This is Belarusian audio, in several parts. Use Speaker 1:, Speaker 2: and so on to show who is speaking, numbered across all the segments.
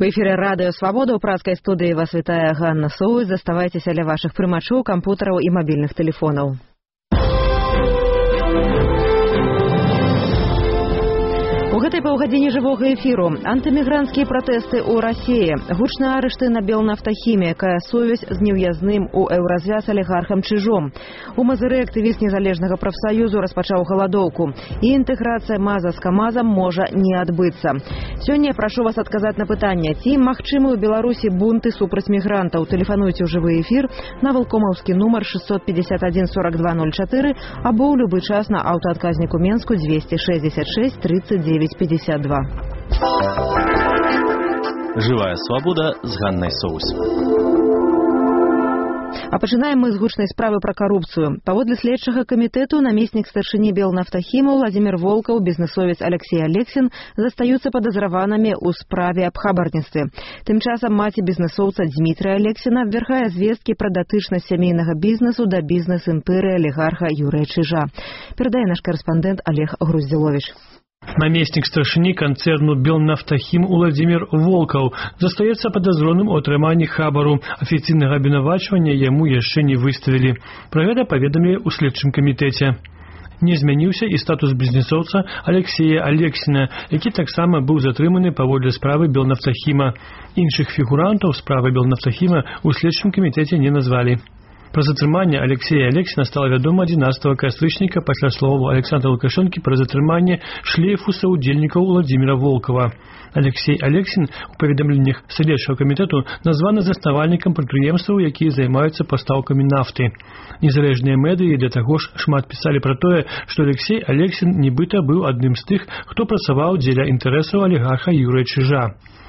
Speaker 1: У эфире Радио Свобода, у прадскай студыі вас вітае Ганна Соус. Заставайцеся ля вашых прымачоў, кампутараў і мабільных тэлефонаў. У гэтай паўгадзіне жывога эфіру антымігранцкія пратэсты ў Расіі, гучныя арышты на Белнафтахіме, якая сувязь з неўязным у еўразвяз алігархам Чижом. У Мазыры актывіст незалежнага прафсаюзу распачаў галадоўку, і інтэграцыя МАЗа з КамАЗам можа не адбыцца. Сёння прашу вас адказаць на пытанне, ці магчымы ў Беларусі бунты супраць мігрантаў. Тэлефануйце ў жывы эфір на валкомаўскі нумар 651 42 04 або ў любы час на аўтаадказніку Менску 266 39 52.
Speaker 2: Живая свобода з Ганнай Соус.
Speaker 1: А пачынаем мы з гучнай справы пра карупцыю. Паводле следчага камітэту намеснік старшыні Белнафтахіма Владзімір Волкаў, бізнесовец Алексей Алексін застаюцца падазраванымі ў справе аб хабарніцтве. Тым часам маці бізнесоўца Дмітрия Алексіна абвяргае звесткі пра датычнасць сямейнага бізнесу да бізнес-імперыі алігарха Юрыя Чижа. Перадае наш корэспандэнт Олег Груздзілович.
Speaker 3: Намеснік старшыні канцэрну Белнафтахім Владзімір Волкаў застаецца падазроным у атрыманні хабару. Афіцыйнага абвінавачвання яму яшчэ не выставілі. Пра гэта паведамілі ў следчым камітэце. Не змяніўся і статус бізнесоўца Алексея Алексіна, які таксама быў затрыманы паводле справы Белнафтахіма. Іншых фігурантаў справы Белнафтахіма ў следчым камітэце не назвалі. Пра затрыманне Алексея Алексіна стала вядома 11 кастрычніка пасля словаў Александра Лукашэнкі пра затрыманне шлейфуса ўдзельнікаў Владзіміра Волкава. Алексей Алексін у паведамленнях следчага камітэту названы заснавальнікам прадпрыемстваў, якія займаюцца пастаўкамі нафты. Незалежныя медыі для таго ж шмат пісалі пра тое, што Алексей Алексін нібыта быў адным з тых, хто працаваў дзеля інтарэсаў алігарха Юрыя Чижа.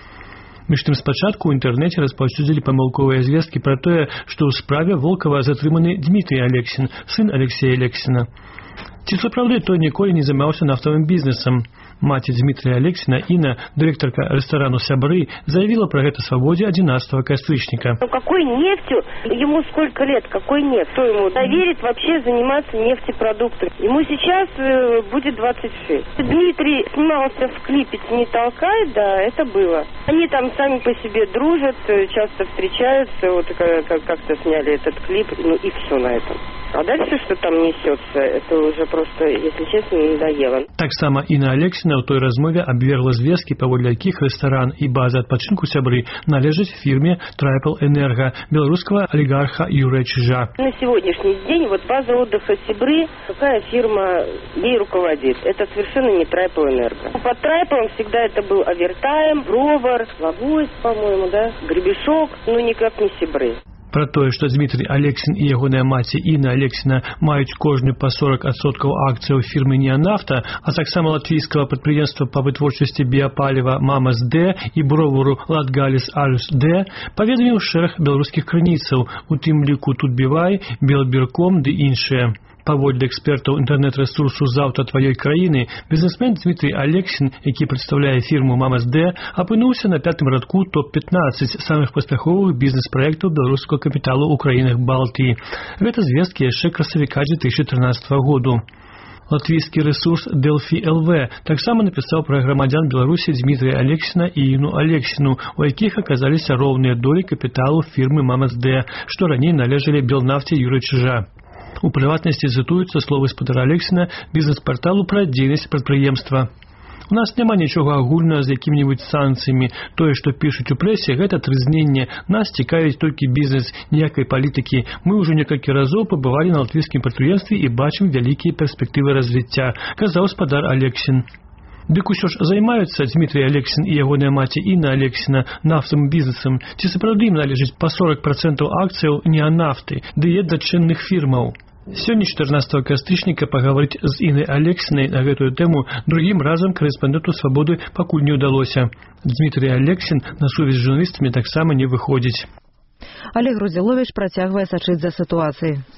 Speaker 3: Між тым спачатку ў інтэрнэце распаўсюдзілі памылковыя звесткі пра тое, што ў справе Волкава затрыманы Дмітрий Алексін, сын Алексея Алексіна. Ці сапраўды той ніколі не займаўся нафтавым бізнесам? Маці Дмітрия Алексіна, Інна, дырэктарка рэстарану «Сябры», заявила про это «Свободе» 11 кастрычника.
Speaker 4: Ну какой нефтью? Ему сколько лет? Какой нефть? Кто ему доверит вообще заниматься нефтепродуктами? Ему сейчас будет 26. Дмитрий снимался в клипе «Не толкай», да, это было. Они там сами по себе дружат, часто встречаются, вот как-то сняли этот клип, ну и все на этом. А дальше, что там несется, это уже просто, если честно, надоело.
Speaker 3: Так само Інна Алексіна ў той размове абвергла звесткі, паводле якіх рэстаран і база адпачынку «Сябры» належаць фірме Трайпл Энерго белорусского олигарха Юрия Чижа.
Speaker 4: На сегодняшний день вот база отдыха «Сябры», какая фирма ей руководит? Это совершенно не Трайпл Энерго. Под Трайплом всегда это был Овертайм, Бровар, Лагойс, по-моему, да, Гребешок, но никак не «Сябры».
Speaker 3: Пра тое, што Дмітрий Алексін і ягоная маці Інна Алексіна маюць кожны па 40% акцыяў фірмы «Неанафта», а таксама латвійскага прадпрыемства па вытворчасці біяпаліва «Мамас-Д» і бровару «Латгаліс Алюс-Д», паведаміў шэраг беларускіх крыніцаў, у тым ліку «Тутбівай», «Белбірком» ды іншыя. Паводле экспертаў інтэрнэт-рэсурсу «Заўтра тваёй краіны», бізнесмен Дмітрий Алексін, які прадстаўляе фірму «Мамас-Д», апынуўся на 5-м радку топ-15 самых паспяховых бізнес-праектаў беларускага капіталу ў краінах Балтыі. Гэта звесткі яшчэ красавіка 2013 году. Латвійскі рэсурс Delphi LV таксама напісаў пра грамадзян Беларусі Дмітрия Алексіна і Іну Алексіну, у якіх аказаліся роўныя долі капіталу фірмы «Мамас-Д», што раней належалі Белнафце Юрыя Чижа. У прыватнасці цытуюцца словы спадара Алексіна бізнес-парталу пра дзейнасць прадпрыемства. У нас няма нічога агульнага з якімі-небудзь санкцыямі. Тое, што пішуць у прэсе, гэта трызненне. Нас цікавіць толькі бізнес, ніякай палітыкі. Мы ўжо некалькі разоў пабывалі на латвійскім прадпрыемстве і бачым вялікія перспектывы развіцця, казаў спадар Алексін. Дык усё ж займаюцца Дмітрий Алексін і ягоная маці Інна Алексіна нафтавым бізнесам? Ці сапраўды ім належыць па 40% акцыяў «Неанафты» ды є дачынных фірмаў? Сёння 14 кастрычніка паговорыць з Інай Алексінай на гэтую тэму другім разам корэспандэнту «Свободы» пакуль не ўдалося. Дмітрий Алексін на сувязь з журналістамі таксама не выходзіць.
Speaker 1: Олег Груздзілович працягвае сачыць за сітуацыяй.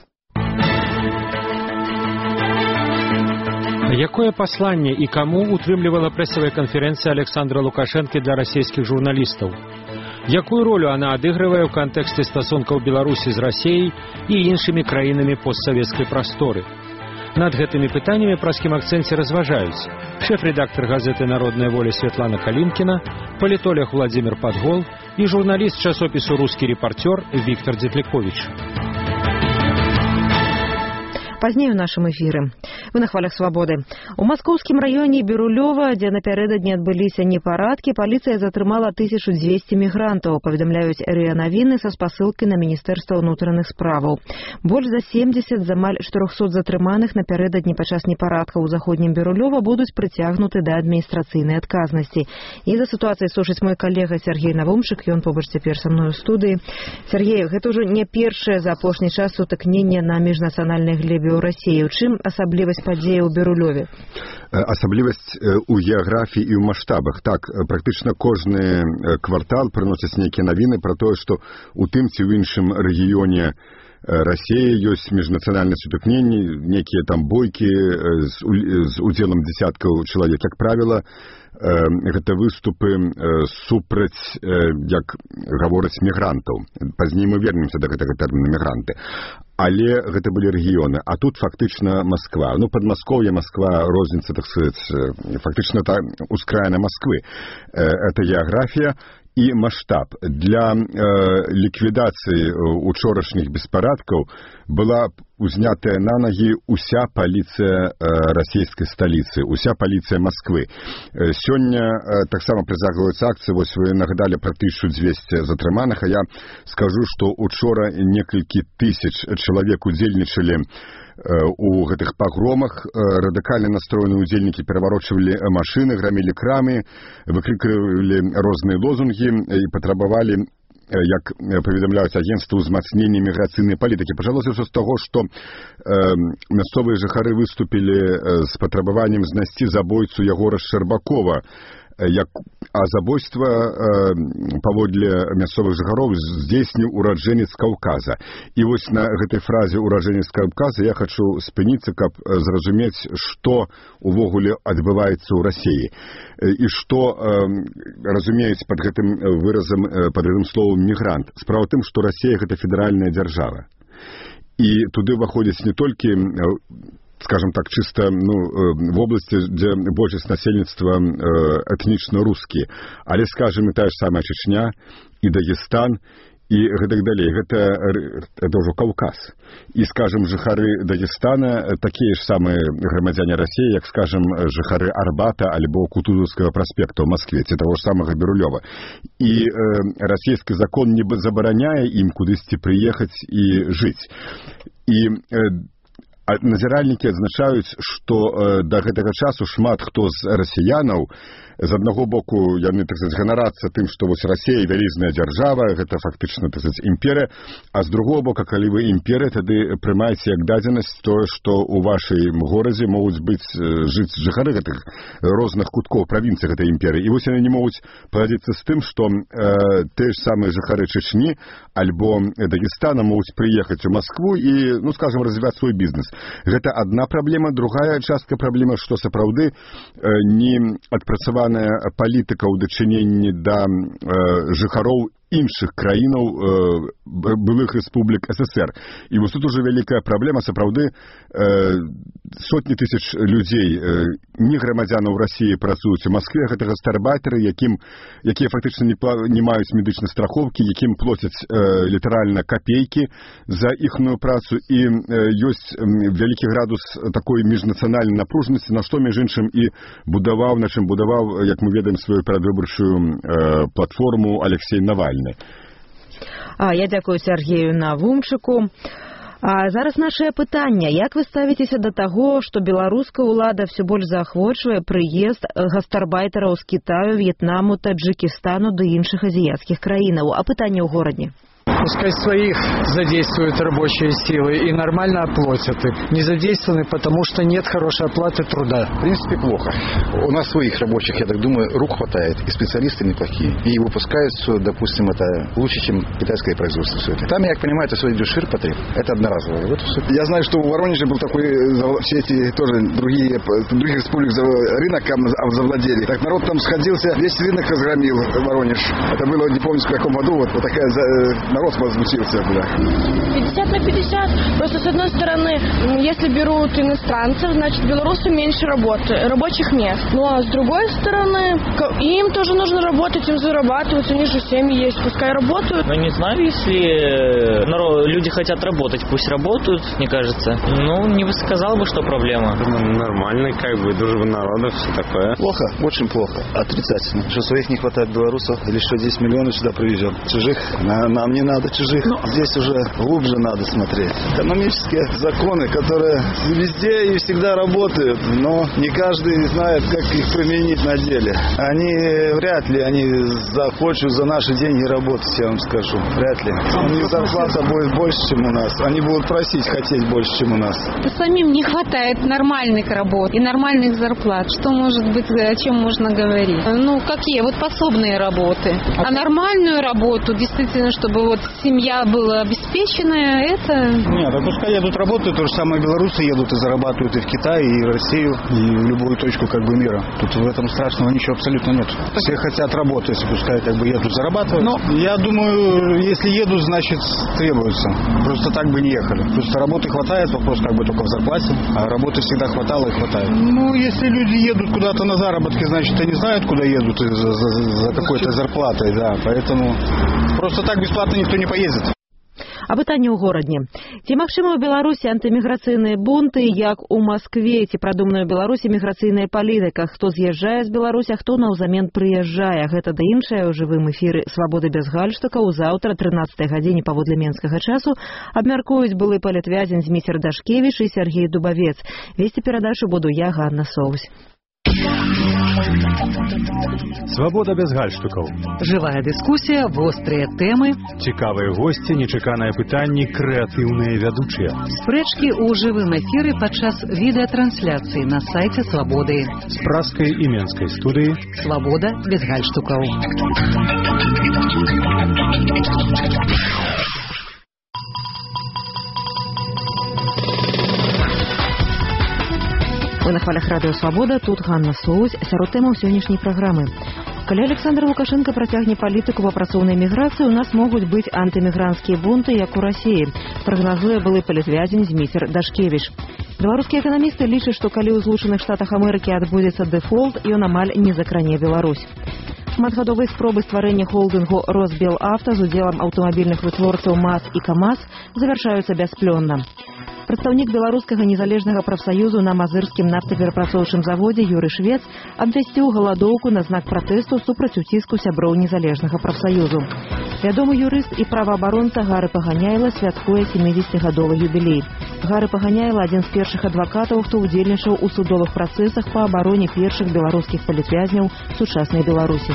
Speaker 5: Якое пасланне і каму утрымлівала прэсавая канферэнцыя Александра Лукашэнкі для расійскіх журналістаў? Якую ролю она адыгрывае ў кантэксце стасункаў Беларусі з Расіяй і іншымі краінамі постсавецкай прасторы? Над гэтымі пытаннямі праскім акцэнце разважаюць шэф-рэдактар газеты «Народная воля» Светлана Калинкина, палітолог Владимир Подгол і журналіст часопісу «Русский репортер» Виктор Дзетликович.
Speaker 1: Пазней у нашым эфіры. Вы на хвалях свабоды. У маскоўскім раёне Берулёва, дзе напярэдадні адбыліся непарадкі, паліцыя затрымала 1200 мігрантаў, паведамляюць РИА Навіны са спасылкай на Міністэрства ўнутраных справаў. Больш за 70 з амаль 400 затрыманых напярэдадні падчас непарадкаў у заходнім Берулёва будуць прыцягнуты да адміністрацыйнай адказнасці. І за сітуацыяй сушыць мой калега Сергей Навумчык, ён побач цяпер са мной у студыі. Сергей, гэта ўжо не першае за апошні час сутыкненне на міжнацыянальнай глебе ў Расіі. У чым асаблівасць падзеі ў Берулёве?
Speaker 6: Асаблівасць у геаграфіі і ў маштабах. Так, практычна кожны квартал прыносяць нейкія навіны пра тое, што у тым ці ў іншым рэгіёне Расіі ёсць міжнацыянальныя сутыкненні, нейкія там бойкі з удзелам дзесяткаў чалавек. Як правіла, гэта выступы супраць, як гавораць, мігрантаў. Пазней мы вернемся да гэтага тэрміна мігранты. Але гэта былі рэгіёны. А тут фактычна Москва. Ну, Падмаскоўе, Москва, розніца, так сказаць, фактычна ускраіна Москвы. Это геаграфія і маштаб. Для ліквідацыі учорашніх беспарадкаў была узнятая на ноги уся паліцыя расійскай сталіцы, уся паліцыя Москвы. Сёння таксама прыцягваюцца акцыі, вось вы нагадалі пра 1200 затрыманых, а я скажу, што учора некалькі тысяч чалавек удзельнічалі у гэтых пагромах. Радыкальна настроеныя удзельнікі пераварочвалі машыны, грамілі крамы, выкрикивали розныя лозунгі і патрабавалі, як паведамляюць агенцтва, узмацнення міграцыйнай палітыкі. Пачалося ўсё з таго, што мясцовыя жыхары выступілі з патрабаваннем знайсці забойцу Ягора Шчарбакова, а забойства паводле мясцовых жыхароў здзейсніў ураджэнец Каўказа. І вось на гэтай фразе «ураджэнец Каўказа» я хачу спыніцца, каб зразумець, што увогуле адбываецца ў Расіі і што разумеюць пад гэтым выразам, пад гэтым словам «мігрант». Справа ў тым, што Расія — гэта федэральная дзяржава. І туды ўваходзяць не толькі, скажем так, чисто в области, где большасць насельніцтва этнічна рускія, але, скажем, і тая ж самая Чечня, і Дагестан, і гэтак далей. Гэта ўжо Каўказ. І, скажем, жыхары Дагестана такія ж самыя грамадзяне Расіі, як, скажем, жыхары Арбата альбо Кутузаўскага праспекта ў Маскве, ці таго ж самага Берулёва. І расійскі закон не забараняе ім кудысьці прыехаць і жыць. І назіральнікі адзначаюць, што да гэтага часу шмат хто з расіянаў, з аднаго боку, яны, так сказаць, ганарацца тым, што вось Расія вялізная дзяржава, гэта фактычна, так сказаць, імперыя, а з другого боку, калі вы імперыя, тады прымаеце як дадзенасць тое, што ў вашым горадзе могуць жыць жыхары гэтых розных куткоў правінцый гэтай імперыі. І вось яны не могуць пагадзіцца з тым, што тыя ж самыя жыхары Чечні альбо Дагестана могуць прыехаць у Маскву і, ну, скажем, развіваць свой бізнес. Гэта адна праблема. Другая частка праблемы, што сапраўды не адпрацаваная палітыка ў дачыненні да жыхароў іншых краінаў былых рэспублік СССР. І вось тут уже вялікая праблема. Сапраўды сотні тысяч людзей, не грамадзянаў Расіі, працуюць у Маскве. Гэта гастарбайтары, якія фактычна не маюць медычнай страхоўкі, якім плоцяць літаральна капейкі за іхную працу. І ёсць вялікі градус такой міжнацыянальнай напружанасці, на што, між іншым, і будаваў, як мы ведаем, сваю перадвыбарчую платформу Алексей Навальны.
Speaker 1: Я дзякую Сергею Навумчыку. Зараз нашае пытанне. Як вы ставіцеся да таго, што беларуская ўлада ўсё больш заахвочвае прыезд гастарбайтараў з Кітаю, В'етнаму, Таджикистану ды іншых азіяцкіх краінаў? А пытанне ў горадзе?
Speaker 7: Пускай своих задействуют рабочие силы и нормально оплатят их. Не задействованы, потому что нет хорошей оплаты труда.
Speaker 8: В принципе, плохо. У нас своих рабочих, я так думаю, рук хватает. И специалисты неплохие. И выпускают все, допустим, это лучше, чем китайское производство. Все это. Там, я понимаю, это все идет ширпотреб. Это одноразовое. Вот все. Я знаю, что в Воронеже был такой, все эти тоже других республик рынок завладели. Так народ там сходился, весь рынок разгромил Воронеж. Это было, не помню, в каком году. Вот такая народ вопрос возмутился, бля.
Speaker 9: 50 на 50. Просто с одной стороны, если берут иностранцев, значит белорусы меньше рабочих мест. Ну а с другой стороны, им тоже нужно работать, им зарабатывать, у них же семьи есть, пускай работают.
Speaker 10: Ну не знаю, если люди хотят работать, пусть работают, мне кажется. Ну, не сказал бы, что проблема.
Speaker 11: Нормально, как бы, дружба народов, все такое.
Speaker 8: Плохо, очень плохо, отрицательно. Что своих не хватает белорусов, или что 10 миллионов сюда привезем. Чужих, нам не надо чужих. Здесь уже глубже надо смотреть. Экономические законы, которые везде и всегда работают, но не каждый знает, как их применить на деле. Вряд ли они захочут за наши деньги работать, я вам скажу. Вряд ли. У них зарплата будет больше, чем у нас. Они будут хотеть больше, чем у нас.
Speaker 12: Самим не хватает нормальных работ и нормальных зарплат. Что может быть, о чем можно говорить? Ну, какие? Вот пособные работы. А нормальную работу, действительно, чтобы вот семья была обеспеченная, это...
Speaker 13: Нет, а пускай едут работают, то же самое белорусы едут и зарабатывают и в Китай, и в Россию, и в любую точку как бы мира. Тут в этом страшного ничего абсолютно нет. Все хотят работать, пускай как бы едут зарабатывать. Но я думаю, если едут, значит требуется. Просто так бы не ехали. Просто работы хватает, вопрос как бы только в зарплате, а работы всегда хватало и хватает. Ну, если люди едут куда-то на заработки, значит, они знают, куда едут за какой-то зарплатой, да, поэтому просто так бесплатно никто не поедет.
Speaker 1: А пытанне ў горадні. Ці магчыма ў Беларусі антыміграцыйныя бунты, як у Маскве, ці прадумана ў Беларусі міграцыйная палітыка, хто з'язджае з Беларусі, а хто наўзамен прыязджае. Гэта да іншае ў жывым эфіры «Свабоды без гальштукаў» заўтра 13 гадзіне паводле менскага часу абмяркуюць былы палітвязень Зміцер Дашкевіч і Сергей Дубавец. Весці перадачу буду я, Ганна Соусь.
Speaker 5: Свабода без гальштукаў.
Speaker 14: Жывая дыскусія, вострыя тэмы,
Speaker 5: цікавыя госці, нечаканыя пытанні, крэатыўныя вядучыя.
Speaker 14: Спрэчкі ў жывым эфіры падчас відэатрансляцыі на сайце Свабоды.
Speaker 5: З праскай і менскай студыі.
Speaker 14: Свабода без гальштукаў.
Speaker 1: Вы на хвалях радыё «Свабода», тут Ганна Соусь, сярод тэмаў сённяшняй праграмы. Калі Александр Лукашенко працягне палітыку па працоўнай міграцыі, у нас могуць быць антымігранцкія бунты, як у Расіі, прагназуе былы палітвязень Зміцер Дашкевіч. Беларускія эканамісты лічаць, што калі ў Злучаных Штатах Амерыкі адбудзецца дэфолт, ён амаль не закране Беларусь. Шматгадовыя спробы стварэння холдынгу «Росбелавто» з удзелам аўтамабільных вытворцаў МАЗ і КамАЗ завяршаюцца бясплённа. Прадстаўнік беларускага незалежнага прафсаюзу на мазырскім нафтаперапрацоўчым заводзе Юрый Швец абвясціў галадоўку на знак пратэсту супраць уціску сяброў незалежнага прафсаюзу. Вядомы юрыст і праваабаронца Гары Паганяйла святкуе 70-гадовы юбілей. Гары Паганяйла адзін з першых адвакатаў, хто ўдзельнічаў у судовых працэсах па абароне першых беларускіх палітвязняў сучаснай Беларусі.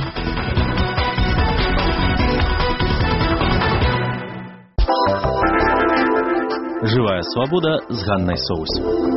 Speaker 2: Живая свобода з Ганнай Соусь.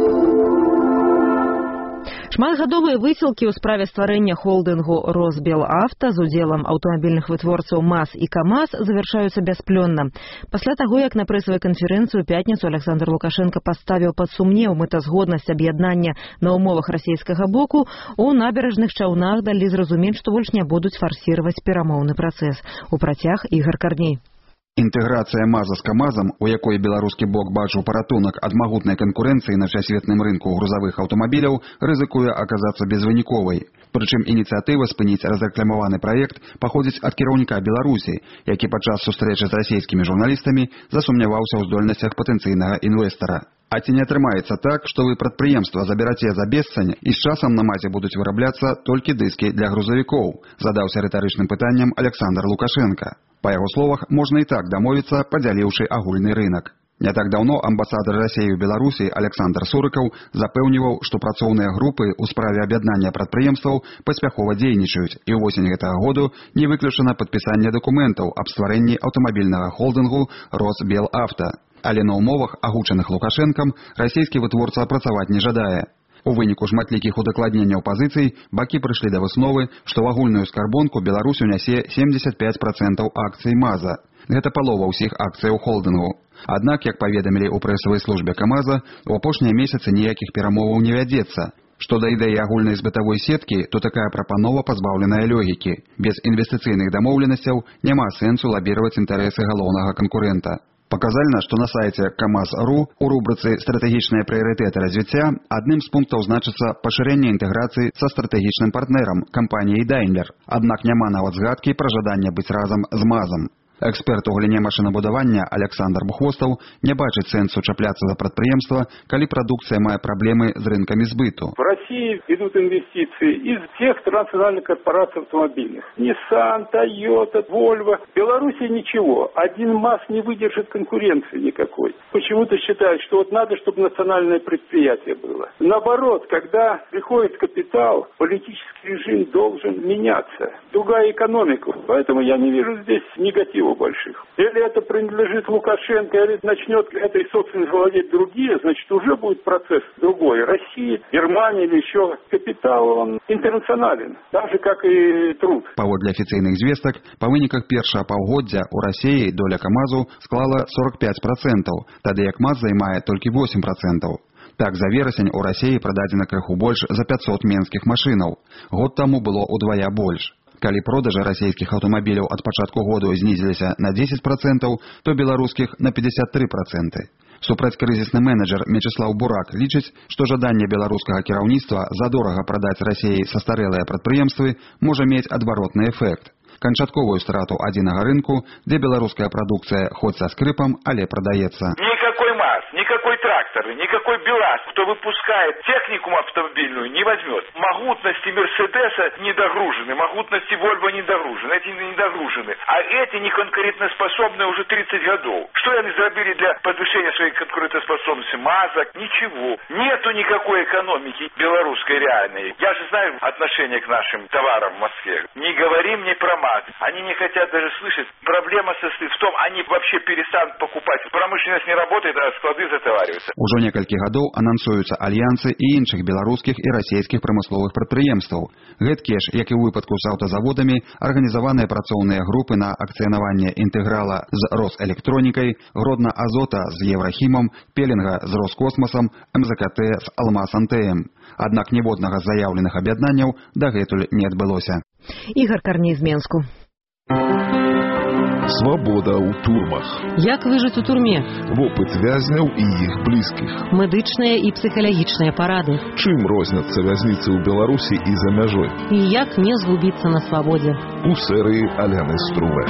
Speaker 1: Шматгадовыя высілкі ў справе стварэння холдынгу «Росбелавто» з удзелам аўтамабільных вытворцаў МАЗ і КамАЗ завяршаюцца бясплённа. Пасля таго, як на прэсавай канферэнцыі ў пятніцу Александр Лукашенко паставіў пад сумнеў мэтазгоднасць аб'яднання на ўмовах расійскага боку, у набярэжных чаўнах далі зразумець, што больш не будуць фарсіраваць перамоўны працэс. У працяг Ігар Карней.
Speaker 15: Інтэграцыя МАЗа з КамАЗам, у якой беларускі бок бачыў паратунак ад магутнай канкурэнцыі на всесветным рынку грузавых аўтамабіляў, рызыкуе аказацца безвыніковай. Прычым ініцыятыва спыніць разрэкламаваны праект паходзіць ад кіраўніка Беларусі, які падчас сустрэчы з расійскімі журналістамі засумняваўся ў здольнасцях патэнцыйнага інвестара. А ці не атрымаецца так, што вы прадпрыемства забераце за бесцань і з часам на МАЗе будуць вырабляцца толькі дыскі для грузавікоў, задаўся рытарычным пытаннем Александр Лукашенко. Па яго словах, можна і так дамовіцца, падзяліўшы агульны рынак. Не так даўно амбасадар Расіі ў Беларусі Александр Сурыкаў запэўніваў, што працоўныя групы ў справе аб'яднання прадпрыемстваў паспяхова дзейнічаюць, і ўвосень гэтага году не выключана падпісанне дакументаў аб стварэнні аўтамабільнага холдынгу «Росбелавто». Але на ўмовах, агучаных Лукашэнкам, расійскі вытворца працаваць не жадае. У выніку шматлікіх удакладненняў пазіцый бакі прыйшлі да высновы, што ў агульную скарбонку Беларусь унясе 75% акцый МАЗа. Гэта палова ўсіх акцыяў холдынгу. Аднак, як паведамілі ў прэсавай службе КамАЗа, у апошнія месяцы ніякіх перамоваў не вядзецца. Што да ідэі агульнай збытавой сеткі, то такая прапанова пазбаўленая логікі. Без інвестыцыйных дамоўленасцяў няма сэнсу лабіраваць інтарэсы галоўнага канкурэнта. Паказальна, што на сайце КамАЗ.ру у рубрыцы «Стратэгічныя прыярытэты развіцця» адным з пунктаў значыцца пашырэнне інтэграцыі са стратэгічным партнерам кампаніяй Daimler. Аднак няма нават згадкі пра жаданне быць разам з МАЗам. Эксперт у галіне машынабудавання Александр Бухвостаў не бачыць сэнсу чапляцца за прадпрыемства, калі прадукцыя мае праблемы з рынкамі збыту.
Speaker 16: В России идут инвестиции из всех транснациональных корпораций автомобильных. Nissan, Toyota, Volvo. В Беларуси ничего. Один МАЗ не выдержит конкуренции никакой. Почему-то считают, что вот надо, чтобы национальное предприятие было. Наоборот, когда приходит капитал, политический режим должен меняться. Другая экономика. Поэтому я не вижу здесь негатива больших. Если это принадлежит Лукашенко, или начнет этой собственностью владеть другие, значит уже будет процесс другой. Россия, Германия или еще капитал, он интернационален, так же как и труд.
Speaker 15: Паводле афіцыйных звестак, па выніках першага паўгоддзя ў Расіі доля КамАЗу склала 45%, тады як МАЗ займае толькі 8%. Так, за верасень у Расіі прададзена крыху больш за 500 менскіх машынаў. Год таму было ўдвая больш. Калі продажы расійскіх аўтамабіляў ад пачатку году знізіліся на 10%, то беларускіх на 53%. Супрацькрызісны менеджер Мячеслаў Бурак лічыць, што жаданне беларускага кіраўніцтва задорага прадаць Расіі састарэлыя прадпрыемствы можа мець адваротны эфект. Канчатковую страту адзінага рынку, дзе беларуская прадукцыя хоць са скрыпам, але прадаецца.
Speaker 17: Никакой МАЗ, никакой трактор, никакой БелАЗ, кто выпускает технику автомобильную, не возьмет. Могутности Мерседеса недогружены, могутности Вольво недогружены, эти недогружены. А эти не конкурентоспособны уже 30 годов. Что они сделали для подвышения своей конкурентоспособности? МАЗа? Ничего. Нету никакой экономики белорусской реальной. Я же знаю отношение к нашим товарам в Москве. Не говори мне про МАЗ. Они не хотят даже слышать. Проблема состоит в том, они вообще перестанут покупать. Промышленность не работает, а склады затовариваются.
Speaker 15: Ужо некалькі гадоў анансуюцца альянсы і іншых беларускіх і расійскіх прамысловых прадпрыемстваў. Гэткія ж, як і ў выпадку з аўтазаводамі, арганізаваныя працоўныя групы на акцыянаванне інтэграла з Росэлектронікай, Гродна-Азота з Еўрахімам, Пелінга з Роскосмасам, МЗКТ з Алмаз-АНТМ. Аднак ніводнага з заяўленых аб'яднанняў дагэтуль не адбылося.
Speaker 1: Ігор Карней з Менску.
Speaker 18: Свабода ў турмах.
Speaker 1: Як выжыць у турме?
Speaker 18: Вопыт вязняў і іх блізкіх.
Speaker 1: Медычныя і псіхалагічныя парады.
Speaker 18: Чым розняцца вязніцы ў Беларусі і за мяжой?
Speaker 1: І як не згубіцца на свабодзе?
Speaker 18: У серыі Аляны Струве.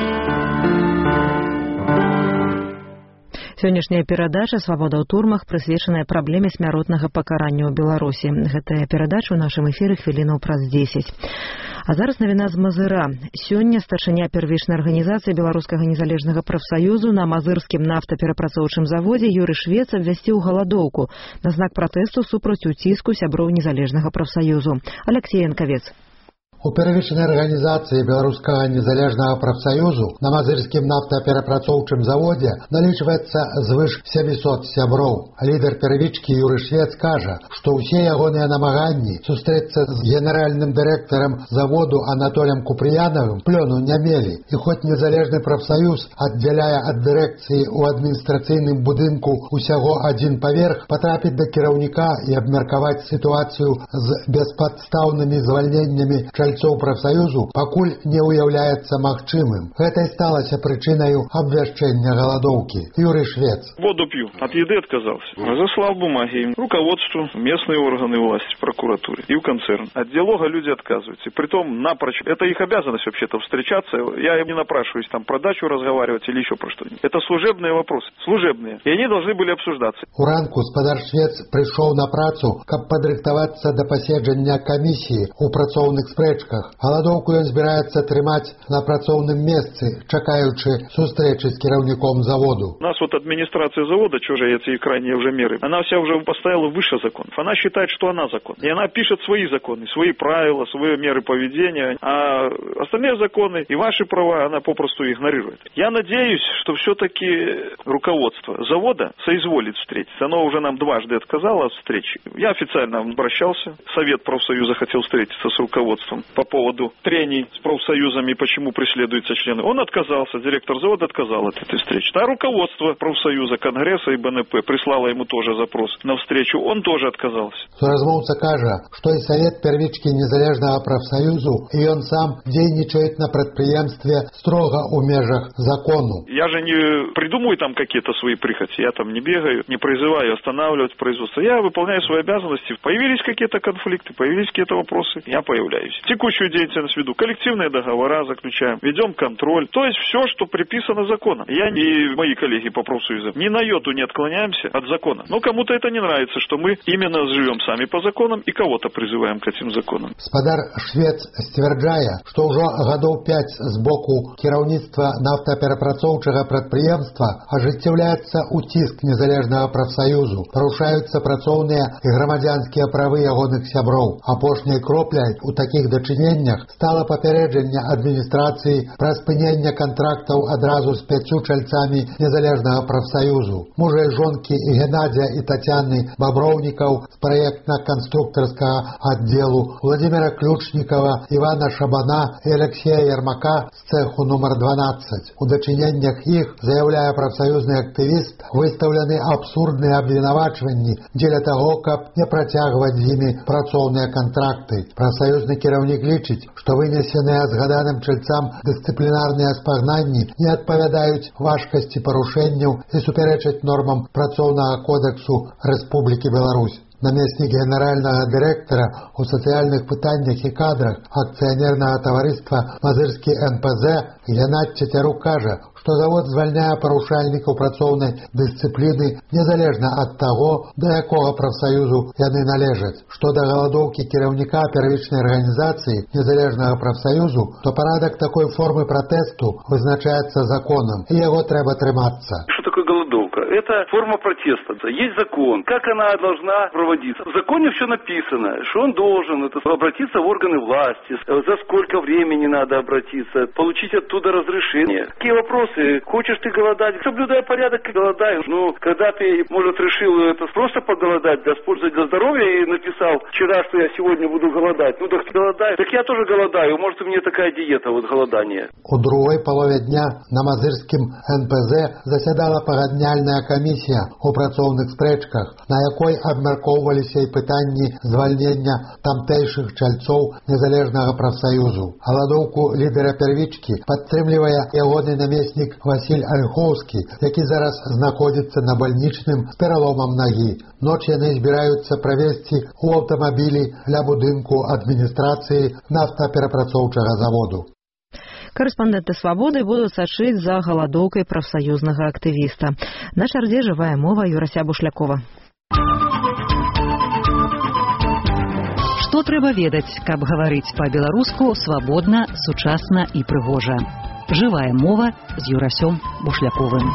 Speaker 1: Сённяшняя перадача «Свабода ў турмах» прысвечаная праблеме смяротнага пакарання ў Беларусі. Гэтая перадача ў нашым эфіры хвілінаў праз 10. А зараз навіна з Мазыра. Сёння старшыня первічнай арганізацыі Беларускага незалежнага прафсаюзу на Мазырскім нафтаперапрацоўчым заводзе Юрый Швец абвясціў галадоўку на знак пратэсту супраць уціску сяброў незалежнага прафсаюзу. Алексей Янкавец.
Speaker 19: У первичной организации Белорусского незалежного профсоюзу на Мазырскім нафтаперапрацоўчым заводе налічваецца звыш 700 сяброў. Лідар первички Юрый Швец кажа, што ўсе ягоныя намаганні сустрэцца з генеральным дырэктарам заводу Анатолием Куприяновым плёну не мелі. І хоць незалежны прафсаюз аддзяляе ад дырэкцыі ў адміністрацыйным будынку усяго адзін паверх, патрапіць да кіраўніка і абмеркаваць сітуацыю з беспадстаўнымі звальненнямі чальцоў прафсаюзу пакуль не ўяўляецца магчымым. Гэта і сталася прычынаю абвяшчэння галадоўкі. Юрий Швец.
Speaker 16: Воду пью. От еды отказался. Разослал бумаги руководству, местные органы власти, прокуратуре и в концерн. От диалога люди отказываются. И притом напрочь. Это их обязанность вообще-то встречаться. Я им не напрашиваюсь там про дачу разговаривать или еще про что-нибудь. Это служебные вопросы. Служебные. И они должны были обсуждаться.
Speaker 19: Уранку спадар Швец пришел на працу, каб падрыхтавацца да паседжання камісіі у працоўных спрэчках. Галадоўку ён збіраецца трымаць на працоўным месцы, чакаючы сустрэчы з кіраўніком заводу.
Speaker 16: У нас вот администрация завода, чужие эти крайние уже меры, она вся уже поставила выше законов. Она считает, что она закон. И она пишет свои законы, свои правила, свои меры поведения. А остальные законы и ваши права она попросту игнорирует. Я надеюсь, что все-таки руководство завода соизволит встретиться. Оно уже нам дважды отказало от встречи. Я официально обращался. Совет профсоюза хотел встретиться с руководством.
Speaker 20: по поводу трений с профсоюзами, почему преследуются члены. Он отказался, директор завода отказал от этой встречи. А руководство профсоюза, Конгресса и БНП прислало ему тоже запрос на встречу, он тоже отказался.
Speaker 19: Суразмовца каже, что и Совет первички Незалежного профсоюзу, и он сам дейничает на предприемстве строго у межах закону.
Speaker 20: Я же не придумываю там какие-то свои прихоти, я там не бегаю, не призываю останавливать производство. Я выполняю свои обязанности. Появились какие-то конфликты, появились какие-то вопросы, я появляюсь. Текущую деятельность веду, коллективные договора заключаем, ведем контроль. То есть все, что приписано законом. Я и мои коллеги по профсоюзам ни на йоту не отклоняемся от закона. Но кому-то это не нравится, что мы именно живем сами по законам и кого-то призываем к этим законам.
Speaker 19: Спадар Швец стверджае, что уже годов 5 с боку кіраўніцтва нафтаперапрацоўчага прадпрыемства ажыццяўляецца уціск незалежнага профсоюзу, парушаюцца працоўныя и грамадзянскія правы ягоных сяброў. Апошняй кропляй у таких дачыненнях стала папярэджанне адміністрацыі пра спыненне контрактаў адразу з 5 чальцамі незалежнага профсоюзу. Мужа і жонкі і Геннадзя і Татьяны Бобровников з проектно-конструкторского отделу, Владимира Ключникова, Ивана Шабана и Алексея Ермака з цеху номер 12. У дачыненнях іх, заявляе профсоюзный активист, выставлены абсурдныя абвінавачванні дзеля того, каб не працягваць з імі працоўныя контракты. Профсоюзны кіраўнік лічыць, што вынесеныя згаданым чальцам дысцыплінарныя спагнанні не адпавядаюць важкасці парушэнняў і супярэчаць нормам працоўнага кодексу Рэспублікі Беларусь. Наместник генерального директора у социальных пытаннях и кадрах акционерного товариства «Мазырский НПЗ» Геннадь Тетерук каже, что завод звольняе парушальников працоўнай дисциплины незалежно от того, до якого профсоюзу яны належаць. Что до голодовки кіраўніка первичной организации незалежного профсоюзу, то порядок такой формы протесту вызначается законом, и его треба трыматься.
Speaker 21: Что такое голодовка? Это форма протеста. Есть закон. Как она должна проводиться? В законе все написано, что он должен обратиться в органы власти, за сколько времени надо обратиться, получить оттуда разрешение. Какие вопросы? Хочешь ты голодать? Соблюдай порядок и голодай. Ну, когда ты, может, решил это просто поголодать, да, использовать для здоровья и написал вчера, что я сегодня буду голодать. Ну, так голодай. Так я тоже голодаю. Может, у меня такая диета, вот голодание.
Speaker 19: У другой половине дня на Мазырскім НПЗ заседала пагадняльная комиссия у працоўных спрэчках, на якой абмяркоўваліся і пытанні звальнення тамтэйшых чальцоў незалежнага профсоюзу. Галадоўку лідера первички падтрымлівае ягоны намеснік Василь Ольховскі, які зараз знаходзіцца на бальнічным з пераломам нагі. Ноч яны збіраюцца правесці у аўтамабілі ля будынку адміністрацыі нафтаперапрацоўчага заводу.
Speaker 1: Корреспонденты «Свободы» будут сачыць за голодовкой профсоюзного активиста. На чарзе «Живая мова» Юрася Бушлякова.
Speaker 14: Што трэба ведаць, каб гаварыць па-беларуску свабодна, сучасна і прыгожа. «Живая мова» з Юрасём Бушляковым.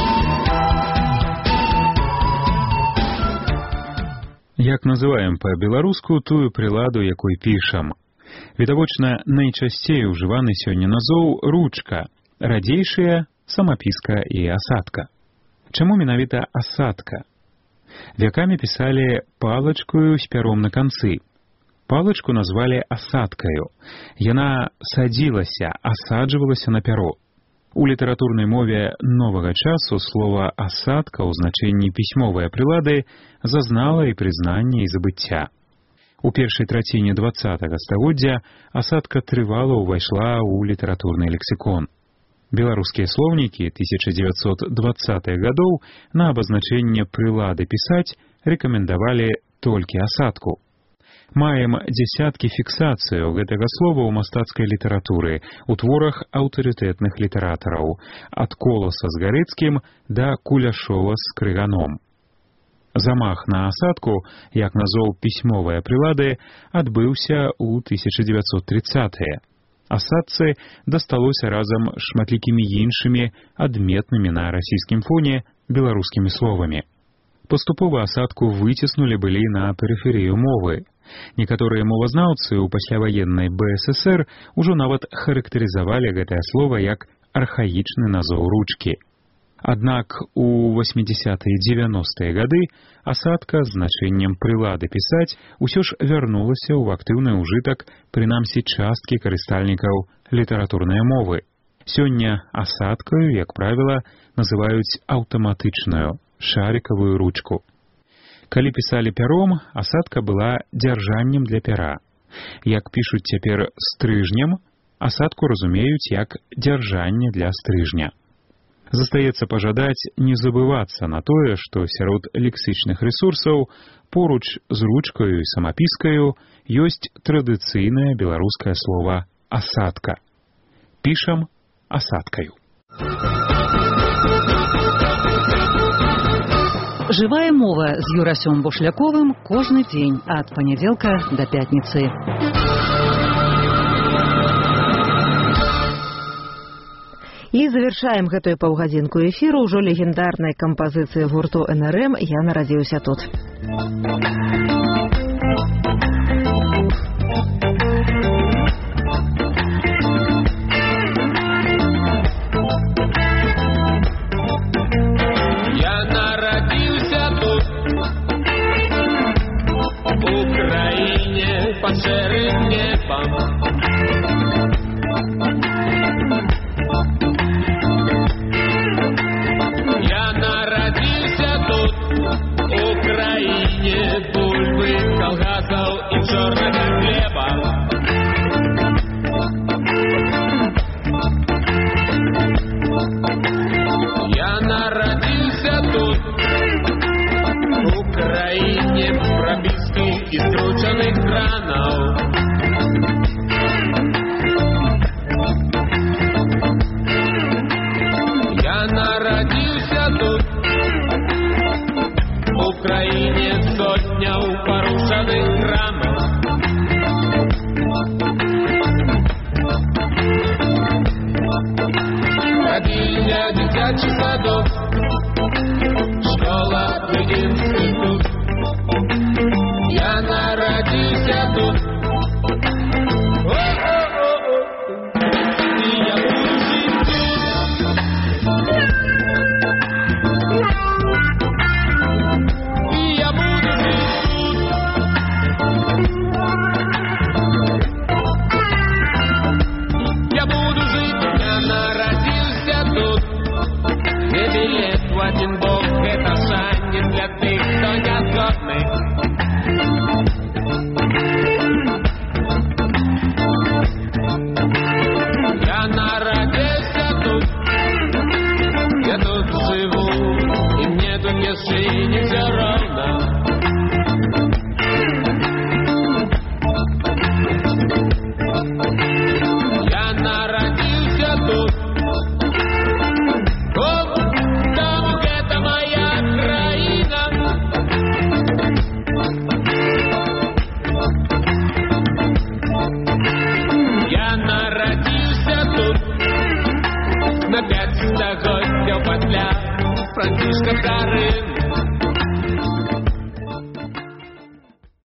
Speaker 22: Як называем па-беларуску тую прыладу, якой пішам? Відавочна, найчасцей ужываны сёння назоў ручка, радзейшая самапіска і асадка. Чаму менавіта асадка? Вякамі пісалі палачкою з пяром на канцы. Палачку назвалі асадкаю. Яна садзілася, асаджвалася на пяро. У літаратурнай мове новага часу слова асадка ў значэнні пісьмовыя прылады зазнала і прызнанне і забыцця. У першай траціне 20-го стагоддзя асадка трывала ўвайшла ў літаратурны лексікон. Беларускія слоўнікі 1920-х гадоў на абазначэнне прылады пісаць рэкамендавалі толькі асадку. Маем дзясяткі фіксацыяў гэтага слова ў мастацкай літаратуры, у творах аўтарытэтных літаратараў, ад Коласа з Гарэцкім да Куляшова з Крыганом. Замах на асадку, як назоў пісьмовыя прылады, адбыўся ў 1930-е. Асадцы дасталося разам з шматлікімі іншымі адметнымі на расійскім фоне беларускімі словамі. Паступова асадку выціснулі былі на перыферыю мовы. Некаторыя мовазнаўцы ў пасляваеннай БССР ужо нават характарызавалі гэтае слова як архаічны назоў ручкі. Аднак у 80-е і 90-е гады асадка з значэннем прылады пісаць усё ж вярнулася ў актыўны ўжытак прынамсі часткі карыстальнікаў літаратурнай мовы. Сёння асадкаю, як правіла, называюць аўтаматычную шарикавую ручку. Калі пісалі пяром, асадка была дзяржаннем для пяра. Як пішуць цяпер стрыжнем, асадку разумеюць як дзяржанне для стрыжня. Застаецца пажадаць не забывацца на тое, што сярод лексічных рэсурсаў поруч з ручкаю і самапіскаю ёсць традыцыйнае беларускае слова «асадка». Пішам асадкаю.
Speaker 14: Жывая мова з Юрасём Бушляковым кожны дзень ад панядзелка да пятніцы.
Speaker 1: І завершаем гэтую паўгадзінку эфіру ўжо легендарнай кампазіцыі гурту НРМ «Я нарадзіўся тут».
Speaker 3: Я нарадзіўся тут, у краіне пад шэрым небам. Бульбы, колгасаў і чорнага хлеба. Я нарадзіўся тут, у краіне прабіскіх і скручаных кранаў. Я нарадзіўся тут, у краіне сотняў парушаных храмаў.